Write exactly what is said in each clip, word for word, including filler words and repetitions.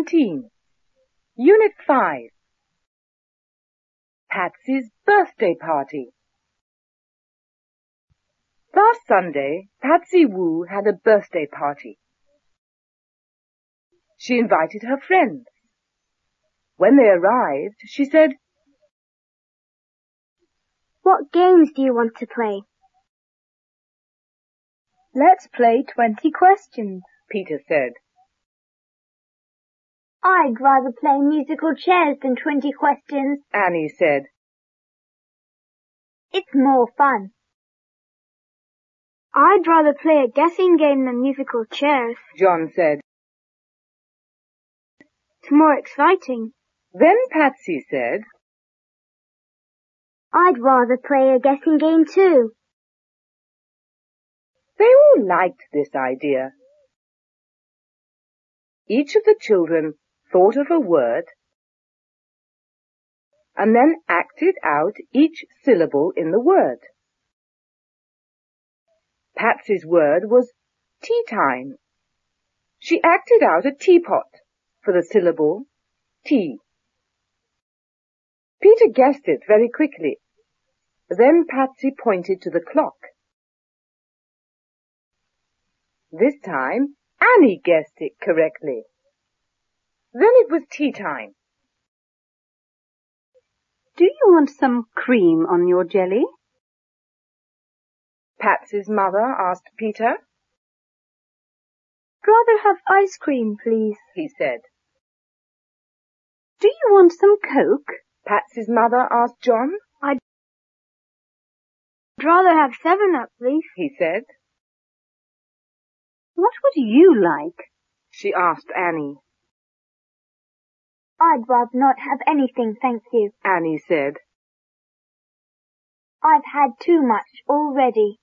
seventeen. Unit five. Patsy's birthday party. Last Sunday, Patsy Wu had a birthday party. She invited her friends. When they arrived, she said, "What games do you want to play?" "Let's play twenty questions," Peter said. "I'd rather play musical chairs than twenty questions," Annie said. "It's more fun." "I'd rather play a guessing game than musical chairs," John said. "It's more exciting." Then Patsy said, "I'd rather play a guessing game too." They all liked this idea. Each of the children thought of a word and then acted out each syllable in the word. Patsy's word was tea time. She acted out a teapot for the syllable tea. Peter guessed it very quickly. Then Patsy pointed to the clock. This time, Annie guessed it correctly. Then it was tea time. "Do you want some cream on your jelly?" Patsy's mother asked Peter. "I'd rather have ice cream, please," he said. "Do you want some Coke?" Patsy's mother asked John. "I'd rather have seven up, please," he said. "What would you like?" she asked Annie. "I'd rather not have anything, thank you," Annie said. "I've had too much already."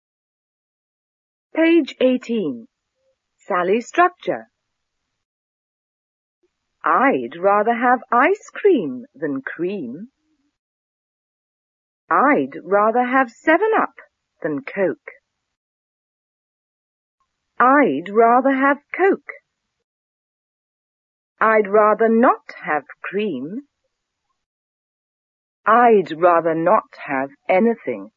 Page eighteen. Sally's structure. I'd rather have ice cream than cream. I'd rather have seven up than Coke. I'd rather have Coke. I'd rather not have cream. I'd rather not have anything.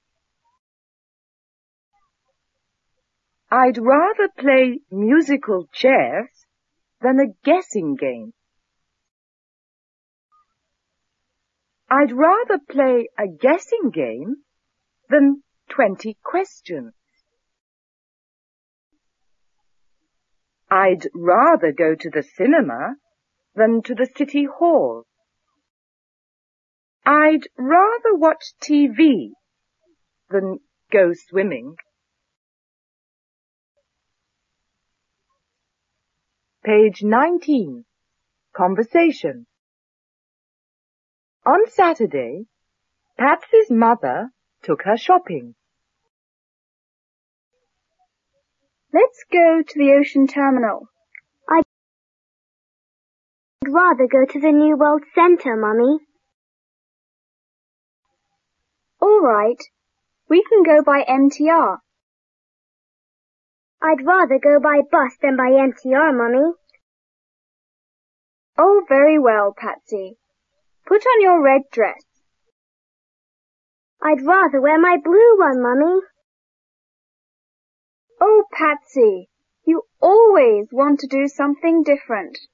I'd rather play musical chairs than a guessing game. I'd rather play a guessing game than twenty questions. I'd rather go to the cinema than to the city hall. I'd rather watch T V than go swimming. Page nineteen. Conversation. On Saturday, Patsy's mother took her shopping. "Let's go to the ocean terminal." "I'd rather go to the New World Centre, Mummy." "All right. We can go by M T R." "I'd rather go by bus than by M T R, Mummy." "Oh, very well, Patsy. Put on your red dress." "I'd rather wear my blue one, Mummy." "Oh, Patsy, you always want to do something different."